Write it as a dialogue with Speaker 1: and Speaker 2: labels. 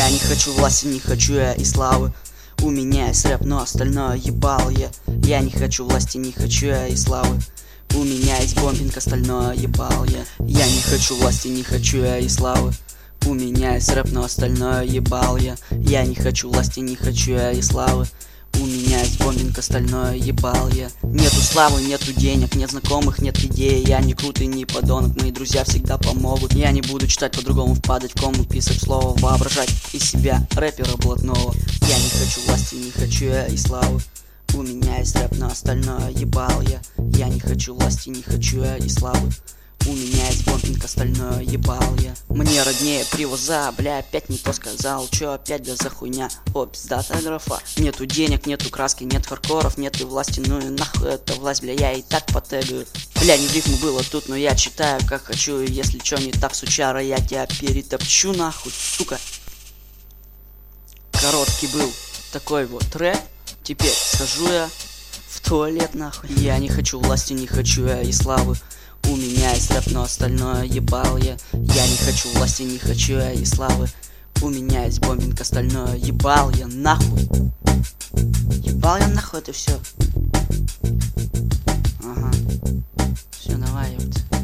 Speaker 1: Я не хочу власти, не хочу я и славы. У меня есть рэп, но остальное ебал я. Я не хочу власти, не хочу я и славы. У меня есть бомбинг, остальное ебал я. Я не хочу власти, не хочу я и славы. У меня есть рэп, но остальное ебал я. Я не хочу власти, не хочу я и славы. У меня есть бомбинг, остальное ебал я. Нету славы, нету денег, нет знакомых, нет идей. Я не крутый, не подонок, мои друзья всегда помогут. Я не буду читать по-другому, впадать в кому, писать слово, воображать из себя рэпера блатного. Я не хочу власти, не хочу я и славы. У меня есть рэп, но остальное ебал я. Я не хочу власти, не хочу я и славы. У меня есть бомбинг, остальное ебал я. Мне роднее привоза, бля, опять не то сказал. Чё опять да за хуйня, о, пиздатая графа. Нету денег, нету краски, нет хардкоров, нет и власти. Ну и нахуй эта власть, бля, я и так потегаю. Бля, не в рифму было тут, но я читаю как хочу. И если чё не так, сучара, я тебя перетопчу нахуй, сука. Короткий был такой вот рэп. Теперь схожу я в туалет нахуй. Я не хочу власти, не хочу я и славы. У меня есть рэп, но остальное ебал я. Я не хочу власти, не хочу я и славы. У меня есть бомбинг, остальное ебал я нахуй. Ебал я нахуй, это все. Ага. Все, давай, ёпта.